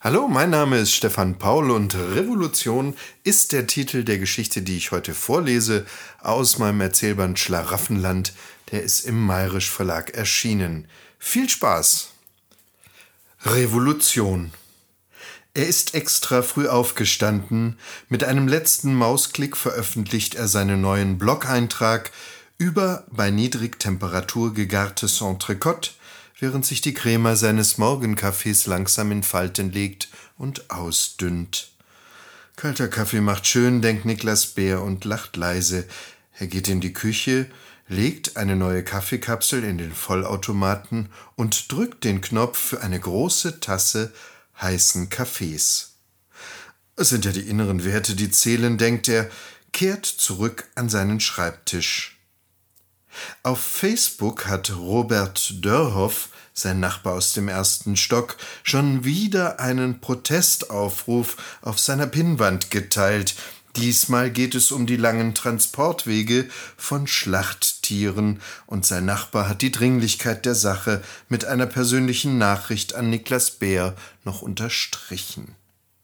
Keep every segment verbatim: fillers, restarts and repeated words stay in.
Hallo, mein Name ist Stefan Paul und Revolution ist der Titel der Geschichte, die ich heute vorlese, aus meinem Erzählband Schlaraffenland. Der ist im Mayrisch Verlag erschienen. Viel Spaß! Revolution. Er ist extra früh aufgestanden. Mit einem letzten Mausklick veröffentlicht er seinen neuen Blog-Eintrag über bei Niedrigtemperatur gegartes Entrecote, während sich die Crema seines Morgenkaffees langsam in Falten legt und ausdünnt. Kalter Kaffee macht schön, denkt Niklas Bär und lacht leise. Er geht in die Küche, legt eine neue Kaffeekapsel in den Vollautomaten und drückt den Knopf für eine große Tasse heißen Kaffees. Es sind ja die inneren Werte, die zählen, denkt er, kehrt zurück an seinen Schreibtisch. Auf Facebook hat Robert Dörhoff, sein Nachbar aus dem ersten Stock, schon wieder einen Protestaufruf auf seiner Pinnwand geteilt. Diesmal geht es um die langen Transportwege von Schlachttieren und sein Nachbar hat die Dringlichkeit der Sache mit einer persönlichen Nachricht an Niklas Bär noch unterstrichen.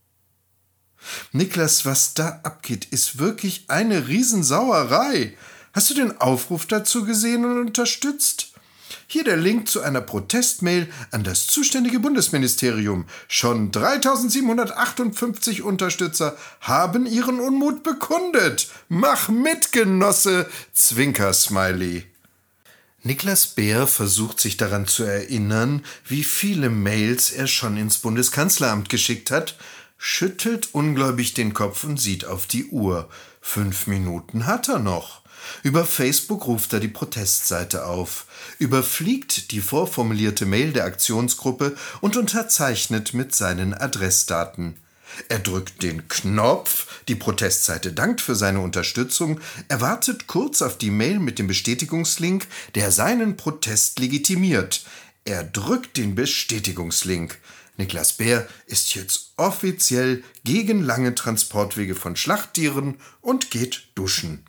Niklas, was da abgeht, ist wirklich eine Riesensauerei. Hast du den Aufruf dazu gesehen und unterstützt? Hier der Link zu einer Protestmail an das zuständige Bundesministerium. Schon dreitausendsiebenhundertachtundfünfzig Unterstützer haben ihren Unmut bekundet. Mach mit, Genosse! Zwinker-Smiley. Niklas Bär versucht sich daran zu erinnern, wie viele Mails er schon ins Bundeskanzleramt geschickt hat, schüttelt ungläubig den Kopf und sieht auf die Uhr. Fünf Minuten hat er noch. Über Facebook ruft er die Protestseite auf, überfliegt die vorformulierte Mail der Aktionsgruppe und unterzeichnet mit seinen Adressdaten. Er drückt den Knopf, die Protestseite dankt für seine Unterstützung, er wartet kurz auf die Mail mit dem Bestätigungslink, der seinen Protest legitimiert. Er drückt den Bestätigungslink. Niklas Bär ist jetzt offiziell gegen lange Transportwege von Schlachttieren und geht duschen.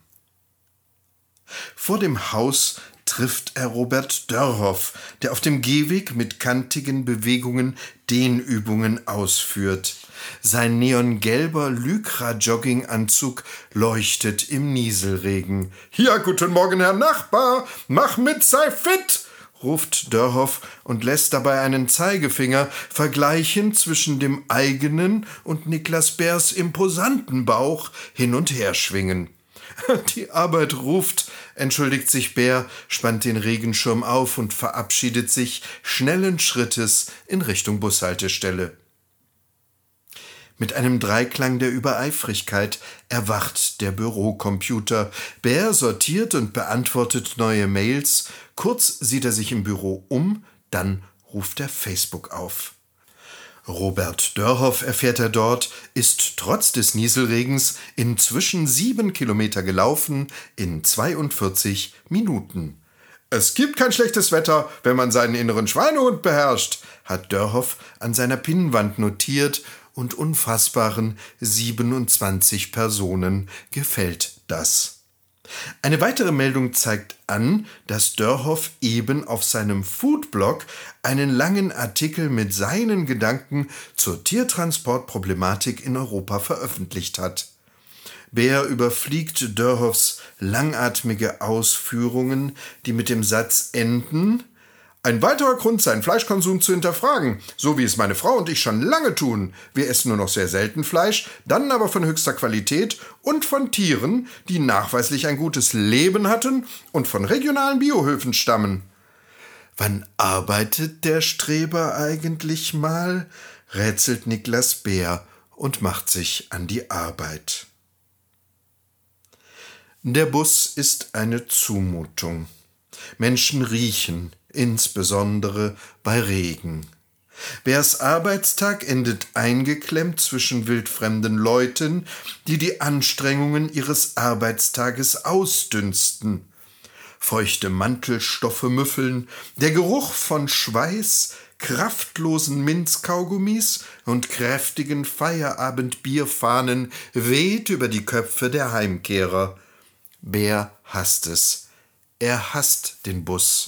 Vor dem Haus trifft er Robert Dörhoff, der auf dem Gehweg mit kantigen Bewegungen Dehnübungen ausführt. Sein neongelber Lycra-Jogginganzug leuchtet im Nieselregen. »Ja, guten Morgen, Herr Nachbar, mach mit, sei fit!« ruft Dörhoff und lässt dabei einen Zeigefinger vergleichen zwischen dem eigenen und Niklas Bärs imposanten Bauch hin und her schwingen. Die Arbeit ruft, entschuldigt sich Bär, spannt den Regenschirm auf und verabschiedet sich schnellen Schrittes in Richtung Bushaltestelle. Mit einem Dreiklang der Übereifrigkeit erwacht der Bürocomputer. Bär sortiert und beantwortet neue Mails. Kurz sieht er sich im Büro um, dann ruft er Facebook auf. Robert Dörhoff, erfährt er dort, ist trotz des Nieselregens inzwischen sieben Kilometer gelaufen in zweiundvierzig Minuten. »Es gibt kein schlechtes Wetter, wenn man seinen inneren Schweinehund beherrscht«, hat Dörhoff an seiner Pinnwand notiert und unfassbaren siebenundzwanzig Personen gefällt das. Eine weitere Meldung zeigt an, dass Dörhoff eben auf seinem Foodblog einen langen Artikel mit seinen Gedanken zur Tiertransportproblematik in Europa veröffentlicht hat. Bär überfliegt Dörhoffs langatmige Ausführungen, die mit dem Satz enden: »Ein weiterer Grund, seinen Fleischkonsum zu hinterfragen, so wie es meine Frau und ich schon lange tun. Wir essen nur noch sehr selten Fleisch, dann aber von höchster Qualität und von Tieren, die nachweislich ein gutes Leben hatten und von regionalen Biohöfen stammen.« Wann arbeitet der Streber eigentlich mal? Rätselt Niklas Bär und macht sich an die Arbeit. Der Bus ist eine Zumutung. Menschen riechen, insbesondere bei Regen. Bärs Arbeitstag endet eingeklemmt zwischen wildfremden Leuten, die die Anstrengungen ihres Arbeitstages ausdünsten. Feuchte Mantelstoffe müffeln, der Geruch von Schweiß, kraftlosen Minzkaugummis und kräftigen Feierabendbierfahnen weht über die Köpfe der Heimkehrer. Bär hasst es. Er hasst den Bus.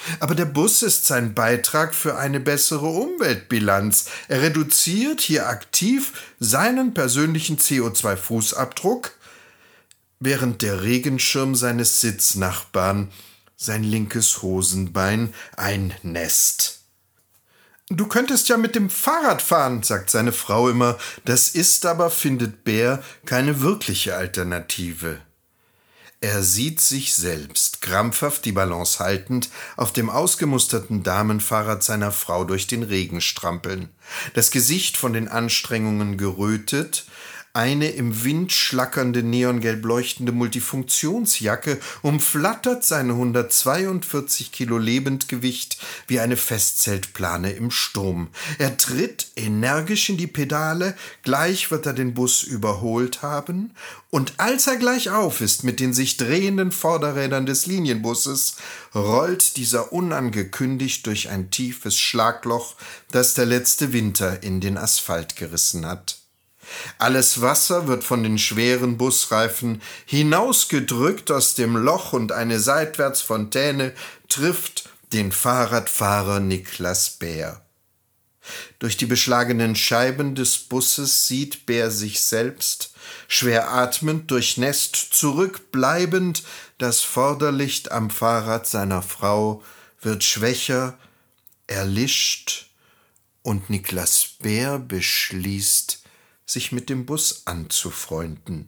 Aber der Bus ist sein Beitrag für eine bessere Umweltbilanz. Er reduziert hier aktiv seinen persönlichen C O zwei Fußabdruck, während der Regenschirm seines Sitznachbarn sein linkes Hosenbein einnässt. »Du könntest ja mit dem Fahrrad fahren«, sagt seine Frau immer. Das ist aber, findet Bär, keine wirkliche Alternative. Er sieht sich selbst, krampfhaft die Balance haltend, auf dem ausgemusterten Damenfahrrad seiner Frau durch den Regen strampeln. Das Gesicht von den Anstrengungen gerötet, eine im Wind schlackernde, neongelb leuchtende Multifunktionsjacke umflattert seine hundertzweiundvierzig Kilo Lebendgewicht wie eine Festzeltplane im Sturm. Er tritt energisch in die Pedale, gleich wird er den Bus überholt haben, und als er gleich auf ist mit den sich drehenden Vorderrädern des Linienbusses, rollt dieser unangekündigt durch ein tiefes Schlagloch, das der letzte Winter in den Asphalt gerissen hat. Alles Wasser wird von den schweren Busreifen hinausgedrückt aus dem Loch und eine Seitwärtsfontäne trifft den Fahrradfahrer Niklas Bär. Durch die beschlagenen Scheiben des Busses sieht Bär sich selbst, schwer atmend, durchnässt, zurückbleibend. Das Vorderlicht am Fahrrad seiner Frau wird schwächer, erlischt, und Niklas Bär beschließt, sich mit dem Bus anzufreunden.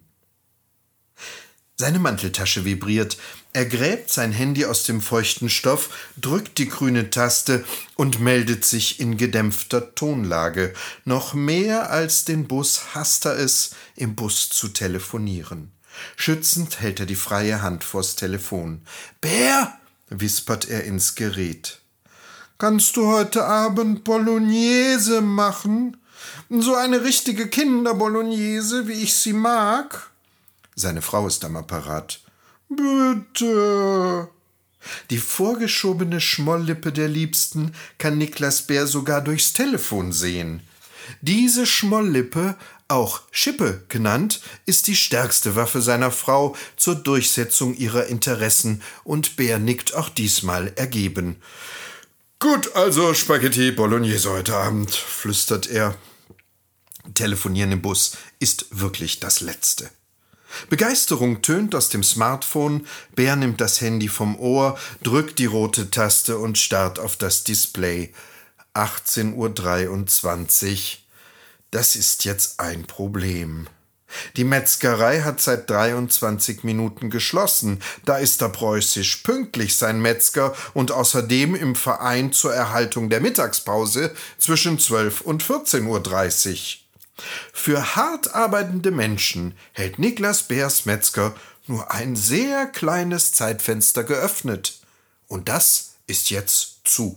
Seine Manteltasche vibriert. Er gräbt sein Handy aus dem feuchten Stoff, drückt die grüne Taste und meldet sich in gedämpfter Tonlage. Noch mehr als den Bus hasst er es, im Bus zu telefonieren. Schützend hält er die freie Hand vors Telefon. »Bär«, wispert er ins Gerät. »Kannst du heute Abend Bolognese machen? So eine richtige Kinderbolognese, wie ich sie mag?« Seine Frau ist am Apparat. »Bitte.« Die vorgeschobene Schmolllippe der Liebsten kann Niklas Bär sogar durchs Telefon sehen. Diese Schmolllippe, auch Schippe genannt, ist die stärkste Waffe seiner Frau zur Durchsetzung ihrer Interessen, und Bär nickt auch diesmal ergeben. »Gut, also Spaghetti Bolognese heute Abend«, flüstert er. Telefonieren im Bus ist wirklich das Letzte. Begeisterung tönt aus dem Smartphone, Bär nimmt das Handy vom Ohr, drückt die rote Taste und starrt auf das Display. achtzehn Uhr dreiundzwanzig. Das ist jetzt ein Problem. Die Metzgerei hat seit dreiundzwanzig Minuten geschlossen. Da ist der preußisch pünktlich, sein Metzger, und außerdem im Verein zur Erhaltung der Mittagspause zwischen zwölf und vierzehn Uhr dreißig. Für hart arbeitende Menschen hält Niklas Bärs Metzger nur ein sehr kleines Zeitfenster geöffnet. Und das ist jetzt zu.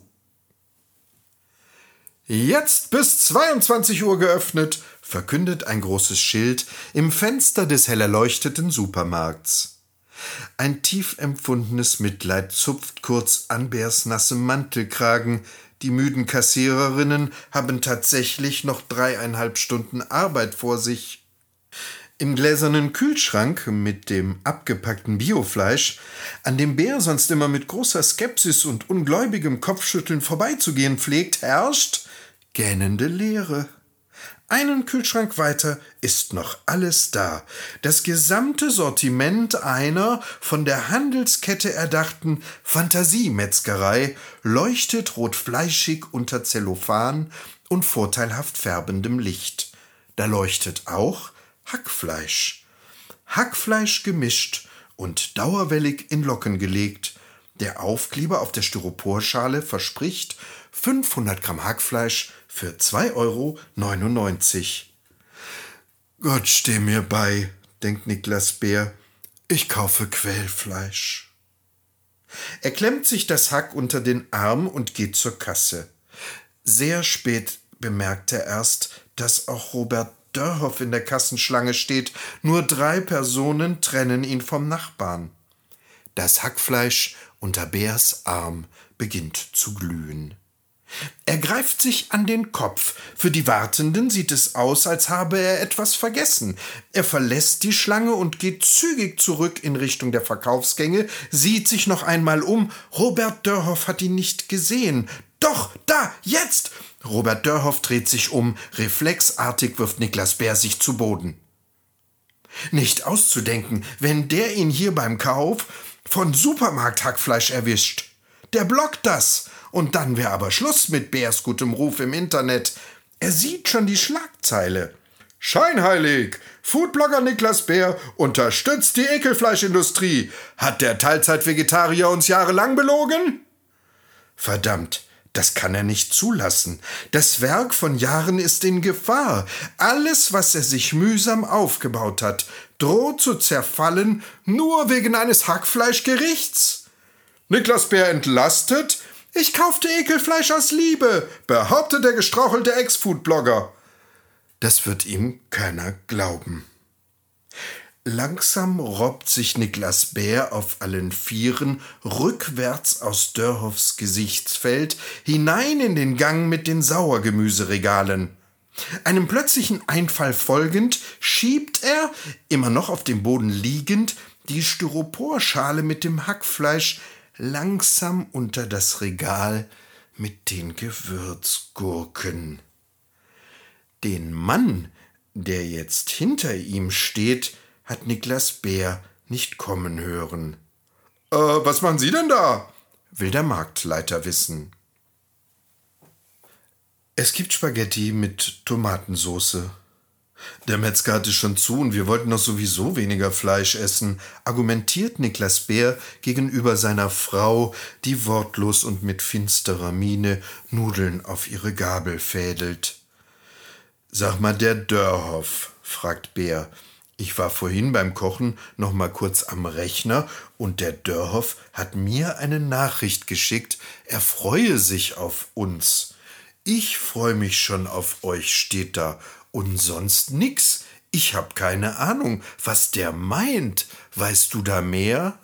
»Jetzt bis zweiundzwanzig Uhr geöffnet«, verkündet ein großes Schild im Fenster des hell erleuchteten Supermarkts. Ein tief empfundenes Mitleid zupft kurz an Bärs nassem Mantelkragen. Die müden Kassiererinnen haben tatsächlich noch dreieinhalb Stunden Arbeit vor sich. Im gläsernen Kühlschrank mit dem abgepackten Biofleisch, an dem Bär sonst immer mit großer Skepsis und ungläubigem Kopfschütteln vorbeizugehen pflegt, herrscht gähnende Leere. Einen Kühlschrank weiter ist noch alles da. Das gesamte Sortiment einer von der Handelskette erdachten Fantasiemetzgerei leuchtet rotfleischig unter Zellophan und vorteilhaft färbendem Licht. Da leuchtet auch Hackfleisch. Hackfleisch gemischt und dauerwellig in Locken gelegt. Der Aufkleber auf der Styroporschale verspricht fünfhundert Gramm Hackfleisch für zwei Euro neunundneunzig. »Gott steh mir bei«, denkt Niklas Bär, »ich kaufe Quellfleisch.« Er klemmt sich das Hack unter den Arm und geht zur Kasse. Sehr spät bemerkt er erst, dass auch Robert Dörhoff in der Kassenschlange steht. Nur drei Personen trennen ihn vom Nachbarn. Das Hackfleisch unter Bärs Arm beginnt zu glühen. Er greift sich an den Kopf. Für die Wartenden sieht es aus, als habe er etwas vergessen. Er verlässt die Schlange und geht zügig zurück in Richtung der Verkaufsgänge, sieht sich noch einmal um. Robert Dörhoff hat ihn nicht gesehen. Doch, da, jetzt! Robert Dörhoff dreht sich um. Reflexartig wirft Niklas Bär sich zu Boden. Nicht auszudenken, wenn der ihn hier beim Kauf von Supermarkthackfleisch erwischt. Der blockt das. Und dann wäre aber Schluss mit Bärs gutem Ruf im Internet. Er sieht schon die Schlagzeile. Scheinheilig! Foodblogger Niklas Bär unterstützt die Ekelfleischindustrie. Hat der Teilzeit-Vegetarier uns jahrelang belogen? Verdammt, das kann er nicht zulassen. Das Werk von Jahren ist in Gefahr. Alles, was er sich mühsam aufgebaut hat, droht zu zerfallen, nur wegen eines Hackfleischgerichts. Niklas Bär entlastet? Ich kaufte Ekelfleisch aus Liebe, behauptet der gestrauchelte Ex-Food-Blogger. Das wird ihm keiner glauben. Langsam robbt sich Niklas Bär auf allen Vieren rückwärts aus Dörhoffs Gesichtsfeld hinein in den Gang mit den Sauergemüseregalen. Einem plötzlichen Einfall folgend schiebt er, immer noch auf dem Boden liegend, die Styroporschale mit dem Hackfleisch langsam unter das Regal mit den Gewürzgurken. Den Mann, der jetzt hinter ihm steht, hat Niklas Bär nicht kommen hören. Äh, was machen Sie denn da? Will der Marktleiter wissen. Es gibt Spaghetti mit Tomatensoße. Der Metzger hatte schon zu und wir wollten doch sowieso weniger Fleisch essen, argumentiert Niklas Bär gegenüber seiner Frau, die wortlos und mit finsterer Miene Nudeln auf ihre Gabel fädelt. Sag mal, der Dörhoff, fragt Bär. Ich war vorhin beim Kochen noch mal kurz am Rechner und der Dörhoff hat mir eine Nachricht geschickt, er freue sich auf uns. Ich freue mich schon auf euch, steht da. Und sonst nix. Ich hab keine Ahnung, was der meint. Weißt du da mehr?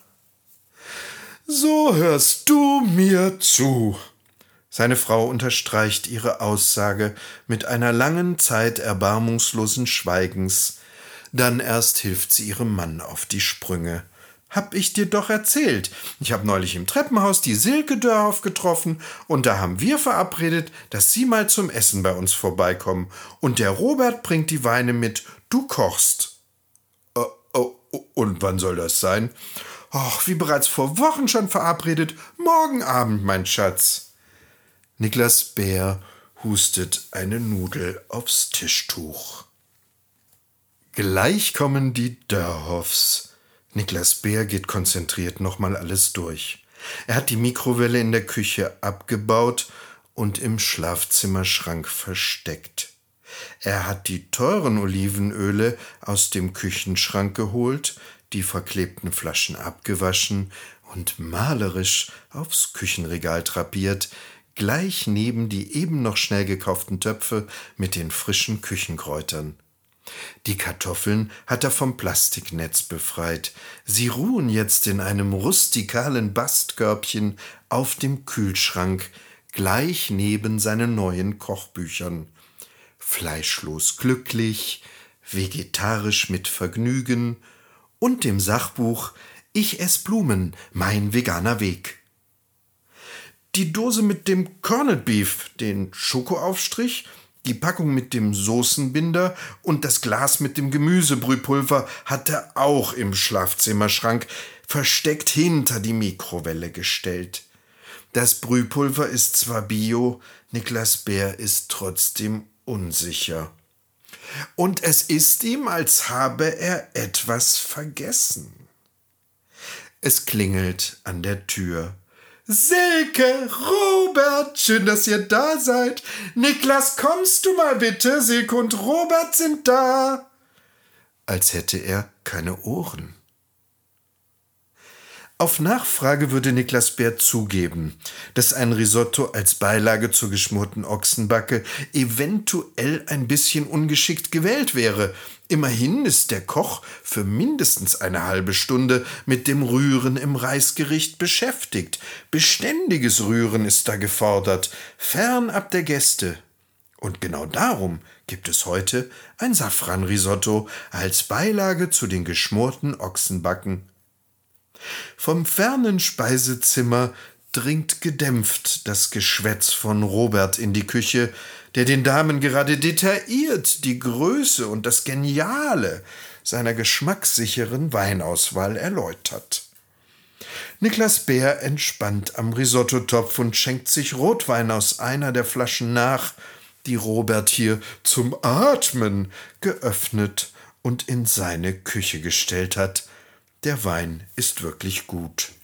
So hörst du mir zu. Seine Frau unterstreicht ihre Aussage mit einer langen Zeit erbarmungslosen Schweigens. Dann erst hilft sie ihrem Mann auf die Sprünge. Hab ich dir doch erzählt. Ich habe neulich im Treppenhaus die Silke Dörhoff getroffen und da haben wir verabredet, dass sie mal zum Essen bei uns vorbeikommen. Und der Robert bringt die Weine mit, du kochst. Oh, oh, oh, und wann soll das sein? Och, wie bereits vor Wochen schon verabredet, morgen Abend, mein Schatz. Niklas Bär hustet eine Nudel aufs Tischtuch. Gleich kommen die Dörhoffs. Niklas Bär geht konzentriert nochmal alles durch. Er hat die Mikrowelle in der Küche abgebaut und im Schlafzimmerschrank versteckt. Er hat die teuren Olivenöle aus dem Küchenschrank geholt, die verklebten Flaschen abgewaschen und malerisch aufs Küchenregal drapiert, gleich neben die eben noch schnell gekauften Töpfe mit den frischen Küchenkräutern. Die Kartoffeln hat er vom Plastiknetz befreit. Sie ruhen jetzt in einem rustikalen Bastkörbchen auf dem Kühlschrank, gleich neben seinen neuen Kochbüchern. Fleischlos glücklich, vegetarisch mit Vergnügen und dem Sachbuch Ich ess Blumen, mein veganer Weg. Die Dose mit dem Corned Beef, den Schokoaufstrich, die Packung mit dem Soßenbinder und das Glas mit dem Gemüsebrühpulver hat er auch im Schlafzimmerschrank versteckt hinter die Mikrowelle gestellt. Das Brühpulver ist zwar bio, Niklas Bär ist trotzdem unsicher. Und es ist ihm, als habe er etwas vergessen. Es klingelt an der Tür. Silke, Robert, schön, dass ihr da seid. Niklas, kommst du mal bitte? Silke und Robert sind da. Als hätte er keine Ohren. Auf Nachfrage würde Niklas Bär zugeben, dass ein Risotto als Beilage zur geschmorten Ochsenbacke eventuell ein bisschen ungeschickt gewählt wäre. Immerhin ist der Koch für mindestens eine halbe Stunde mit dem Rühren im Reisgericht beschäftigt. Beständiges Rühren ist da gefordert, fernab der Gäste. Und genau darum gibt es heute ein Safranrisotto als Beilage zu den geschmorten Ochsenbacken. Vom fernen Speisezimmer dringt gedämpft das Geschwätz von Robert in die Küche, der den Damen gerade detailliert die Größe und das Geniale seiner geschmackssicheren Weinauswahl erläutert. Niklas Bär entspannt am Risottotopf und schenkt sich Rotwein aus einer der Flaschen nach, die Robert hier zum Atmen geöffnet und in seine Küche gestellt hat. Der Wein ist wirklich gut.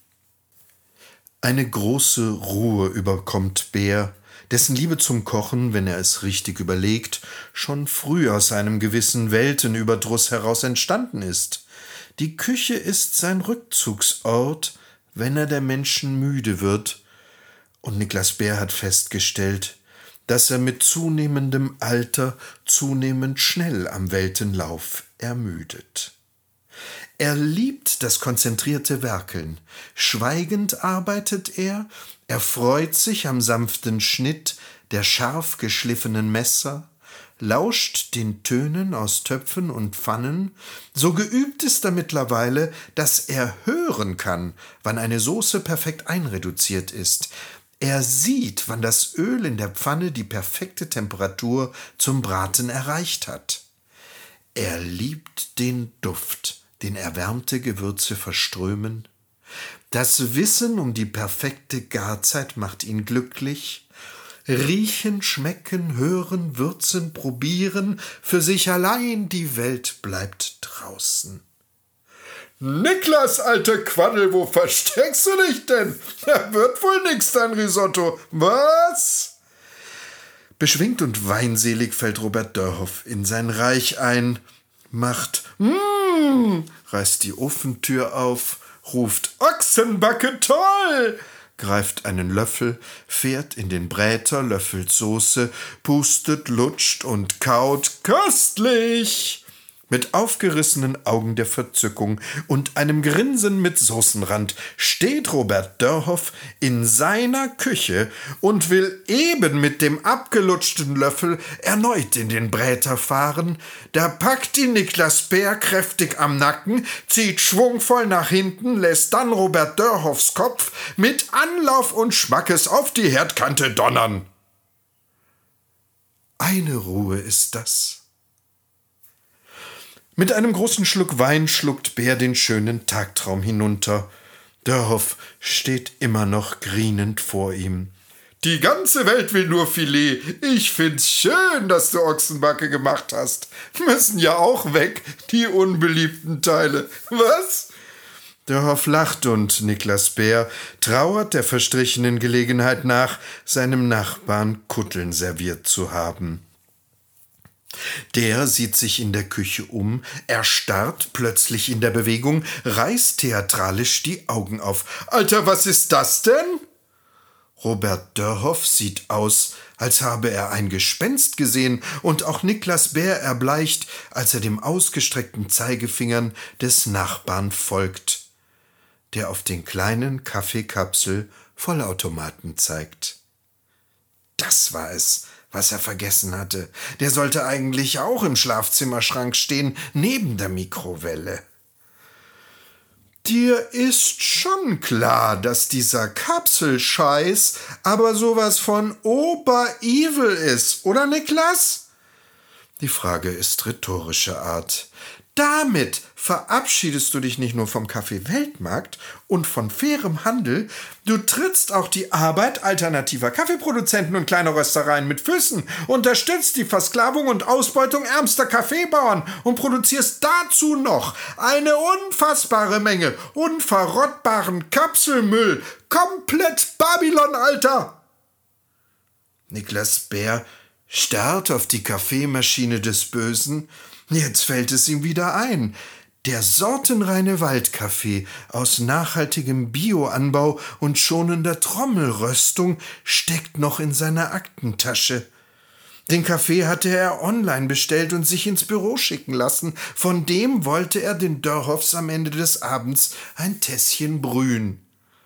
Eine große Ruhe überkommt Bär, dessen Liebe zum Kochen, wenn er es richtig überlegt, schon früh aus einem gewissen Weltenüberdruss heraus entstanden ist. Die Küche ist sein Rückzugsort, wenn er der Menschen müde wird, und Niklas Bär hat festgestellt, dass er mit zunehmendem Alter zunehmend schnell am Weltenlauf ermüdet. Er liebt das konzentrierte Werkeln. Schweigend arbeitet er, er freut sich am sanften Schnitt der scharf geschliffenen Messer, lauscht den Tönen aus Töpfen und Pfannen, so geübt ist er mittlerweile, dass er hören kann, wann eine Soße perfekt einreduziert ist. Er sieht, wann das Öl in der Pfanne die perfekte Temperatur zum Braten erreicht hat. Er liebt den Duft, den erwärmte Gewürze verströmen. Das Wissen um die perfekte Garzeit macht ihn glücklich. Riechen, schmecken, hören, würzen, probieren, für sich allein, die Welt bleibt draußen. »Niklas, alte Quaddel, wo versteckst du dich denn? Da wird wohl nix, dein Risotto. Was?« Beschwingt und weinselig fällt Robert Dörhoff in sein Reich ein, macht »Mmh«, reißt die Ofentür auf, ruft »Ochsenbacke, toll!«, greift einen Löffel, fährt in den Bräter, löffelt Soße, pustet, lutscht und kaut »köstlich«. Mit aufgerissenen Augen der Verzückung und einem Grinsen mit Soßenrand steht Robert Dörhoff in seiner Küche und will eben mit dem abgelutschten Löffel erneut in den Bräter fahren. Da packt ihn Niklas Bär kräftig am Nacken, zieht schwungvoll nach hinten, lässt dann Robert Dörhoffs Kopf mit Anlauf und Schmackes auf die Herdkante donnern. Eine Ruhe ist das. Mit einem großen Schluck Wein schluckt Bär den schönen Tagtraum hinunter. Dörhoff steht immer noch grienend vor ihm. »Die ganze Welt will nur Filet. Ich find's schön, dass du Ochsenbacke gemacht hast. Müssen ja auch weg, die unbeliebten Teile. Was?« Dörhoff lacht und Niklas Bär trauert der verstrichenen Gelegenheit nach, seinem Nachbarn Kutteln serviert zu haben. Der sieht sich in der Küche um, erstarrt plötzlich in der Bewegung, reißt theatralisch die Augen auf. »Alter, was ist das denn?« Robert Dörhoff sieht aus, als habe er ein Gespenst gesehen, und auch Niklas Bär erbleicht, als er dem ausgestreckten Zeigefingern des Nachbarn folgt, der auf den kleinen Kaffeekapsel Vollautomaten zeigt. Das war es, was er vergessen hatte. Der sollte eigentlich auch im Schlafzimmerschrank stehen, neben der Mikrowelle. »Dir ist schon klar, dass dieser Kapselscheiß aber sowas von Ober-Evil ist, oder Niklas?« Die Frage ist rhetorischer Art. Damit verabschiedest du dich nicht nur vom Kaffee-Weltmarkt und von fairem Handel, du trittst auch die Arbeit alternativer Kaffeeproduzenten und kleiner Röstereien mit Füßen, unterstützt die Versklavung und Ausbeutung ärmster Kaffeebauern und produzierst dazu noch eine unfassbare Menge unverrottbaren Kapselmüll. Komplett Babylon, Alter! Niklas Bär starrt auf die Kaffeemaschine des Bösen. Jetzt fällt es ihm wieder ein. Der sortenreine Waldkaffee aus nachhaltigem Bioanbau und schonender Trommelröstung steckt noch in seiner Aktentasche. Den Kaffee hatte er online bestellt und sich ins Büro schicken lassen. Von dem wollte er den Dörhoffs am Ende des Abends ein Tässchen brühen.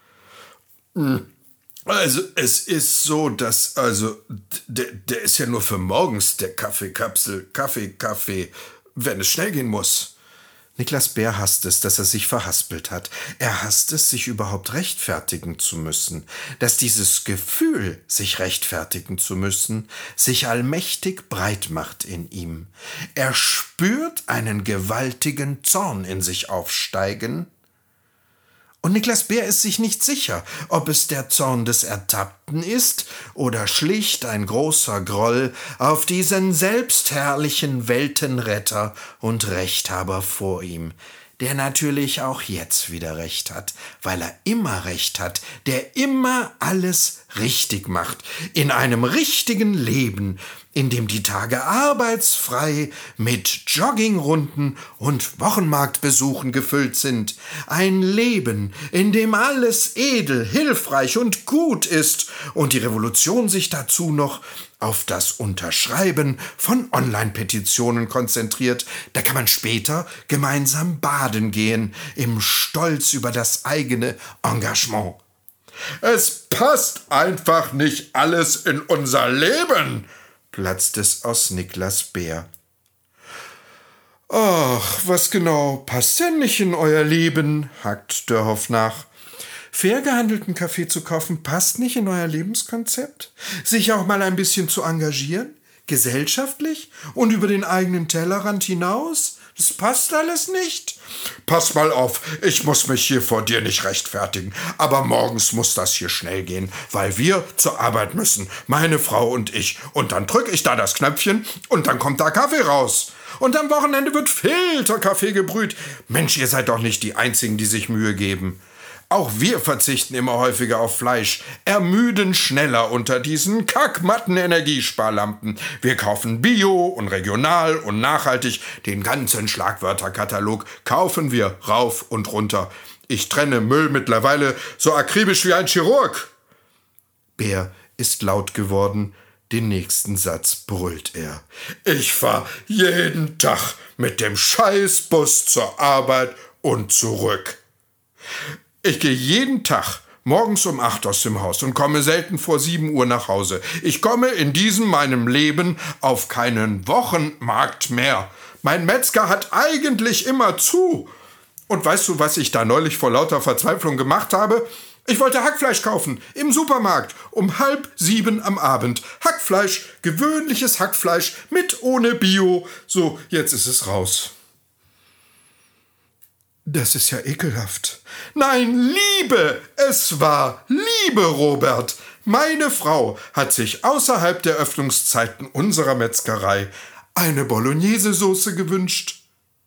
Also es ist so, dass, also, der, der ist ja nur für morgens, der Kaffeekapsel, Kaffee, Kaffee, wenn es schnell gehen muss. Niklas Bär hasst es, dass er sich verhaspelt hat. Er hasst es, sich überhaupt rechtfertigen zu müssen. Dass dieses Gefühl, sich rechtfertigen zu müssen, sich allmächtig breit macht in ihm. Er spürt einen gewaltigen Zorn in sich aufsteigen. Und Niklas Bär ist sich nicht sicher, ob es der Zorn des Ertappten ist oder schlicht ein großer Groll auf diesen selbstherrlichen Weltenretter und Rechthaber vor ihm, der natürlich auch jetzt wieder Recht hat, weil er immer Recht hat, der immer alles richtig macht, in einem richtigen Leben, in dem die Tage arbeitsfrei mit Joggingrunden und Wochenmarktbesuchen gefüllt sind. Ein Leben, in dem alles edel, hilfreich und gut ist und die Revolution sich dazu noch auf das Unterschreiben von Online-Petitionen konzentriert. Da kann man später gemeinsam baden gehen, im Stolz über das eigene Engagement. Es passt einfach nicht alles in unser Leben, platzt es aus Niklas Bär. Ach, was genau passt denn nicht in euer Leben, hakt Dörhoff nach. Fair gehandelten Kaffee zu kaufen passt nicht in euer Lebenskonzept? Sich auch mal ein bisschen zu engagieren? Gesellschaftlich? Und über den eigenen Tellerrand hinaus? Das passt alles nicht? Pass mal auf, ich muss mich hier vor dir nicht rechtfertigen, aber morgens muss das hier schnell gehen, weil wir zur Arbeit müssen, meine Frau und ich. Und dann drück ich da das Knöpfchen und dann kommt da Kaffee raus. Und am Wochenende wird Filterkaffee gebrüht. Mensch, ihr seid doch nicht die Einzigen, die sich Mühe geben. Auch wir verzichten immer häufiger auf Fleisch, ermüden schneller unter diesen kackmatten Energiesparlampen. Wir kaufen Bio und regional und nachhaltig. Den ganzen Schlagwörterkatalog kaufen wir rauf und runter. Ich trenne Müll mittlerweile so akribisch wie ein Chirurg. Bär ist laut geworden. Den nächsten Satz brüllt er. Ich fahr jeden Tag mit dem Scheißbus zur Arbeit und zurück. Ich gehe jeden Tag morgens um acht aus dem Haus und komme selten vor sieben Uhr nach Hause. Ich komme in diesem meinem Leben auf keinen Wochenmarkt mehr. Mein Metzger hat eigentlich immer zu. Und weißt du, was ich da neulich vor lauter Verzweiflung gemacht habe? Ich wollte Hackfleisch kaufen im Supermarkt um halb sieben am Abend. Hackfleisch, gewöhnliches Hackfleisch mit ohne Bio. So, jetzt ist es raus. Das ist ja ekelhaft. Nein, Liebe! Es war Liebe, Robert! Meine Frau hat sich außerhalb der Öffnungszeiten unserer Metzgerei eine Bolognese-Soße gewünscht.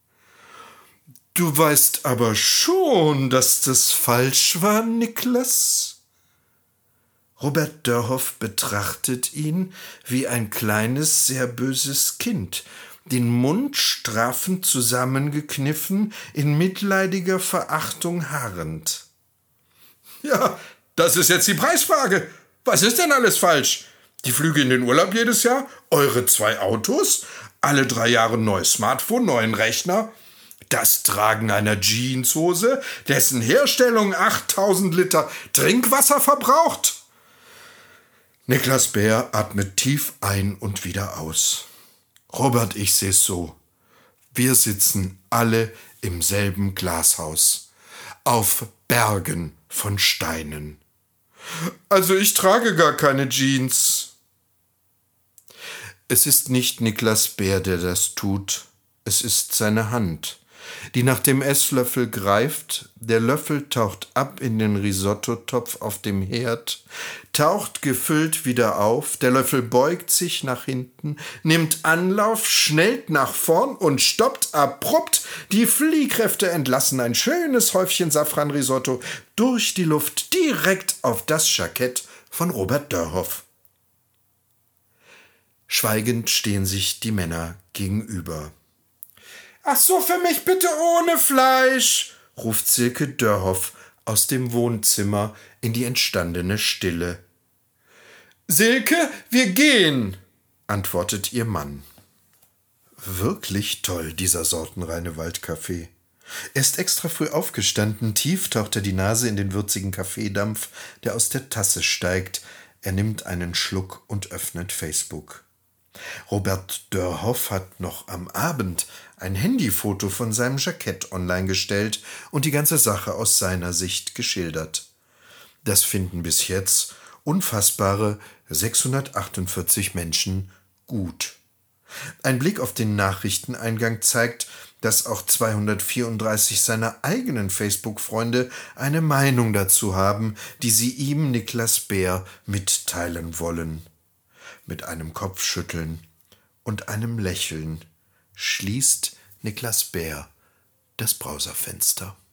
Du weißt aber schon, dass das falsch war, Niklas? Robert Dörhoff betrachtet ihn wie ein kleines, sehr böses Kind, den Mund straffend zusammengekniffen, in mitleidiger Verachtung harrend. Ja, das ist jetzt die Preisfrage. Was ist denn alles falsch? Die Flüge in den Urlaub jedes Jahr? Eure zwei Autos? Alle drei Jahre neues Smartphone, neuen Rechner? Das Tragen einer Jeanshose, dessen Herstellung achttausend Liter Trinkwasser verbraucht? Niklas Bär atmet tief ein und wieder aus. Robert, ich seh's so. Wir sitzen alle im selben Glashaus, auf Bergen von Steinen. Also ich trage gar keine Jeans. Es ist nicht Niklas Bär, der das tut. Es ist seine Hand, die nach dem Esslöffel greift. Der Löffel taucht ab in den Risottotopf auf dem Herd, taucht gefüllt wieder auf. Der Löffel beugt sich nach hinten, nimmt Anlauf, schnellt nach vorn und stoppt abrupt. Die Fliehkräfte entlassen ein schönes Häufchen Safranrisotto durch die Luft direkt auf das Jackett von Robert Dörhoff. Schweigend stehen sich die Männer gegenüber. »Ach so, für mich bitte ohne Fleisch«, ruft Silke Dörhoff aus dem Wohnzimmer in die entstandene Stille. »Silke, wir gehen«, antwortet ihr Mann. Wirklich toll, dieser sortenreine Waldkaffee. Er ist extra früh aufgestanden, tief taucht er die Nase in den würzigen Kaffeedampf, der aus der Tasse steigt. Er nimmt einen Schluck und öffnet Facebook. Robert Dörhoff hat noch am Abend ein Handyfoto von seinem Jackett online gestellt und die ganze Sache aus seiner Sicht geschildert. Das finden bis jetzt unfassbare sechshundertachtundvierzig Menschen gut. Ein Blick auf den Nachrichteneingang zeigt, dass auch zweihundertvierunddreißig seiner eigenen Facebook-Freunde eine Meinung dazu haben, die sie ihm, Niklas Bär, mitteilen wollen. Mit einem Kopfschütteln und einem Lächeln schließt Niklas Bär das Browserfenster.